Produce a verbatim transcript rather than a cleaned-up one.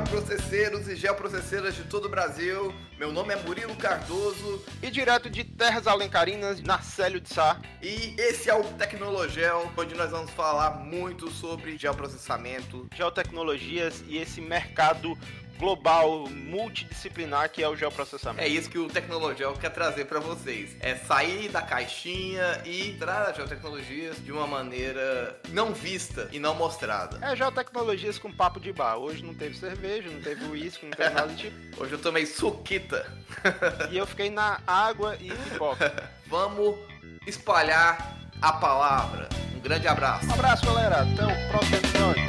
geoprocesseiros e geoprocesseiras de todo o Brasil. Meu nome é Murilo Cardoso. E direto de Terras Alencarinas, Narcélio de Sá. E esse é o Tecnologel, onde nós vamos falar muito sobre geoprocessamento, geotecnologias e esse mercado global, multidisciplinar que é o geoprocessamento. É isso que o Tecnologel quer trazer para vocês. É sair da caixinha e entrar nas geotecnologias de uma maneira não vista e não mostrada. É geotecnologias com papo de bar. Hoje não teve cerveja, não teve uísque, não teve nada do tipo. Hoje eu tomei suquita. E eu fiquei na água e pipoca. Vamos espalhar a palavra. Um grande abraço. Um abraço, galera. Até o próximo episódio.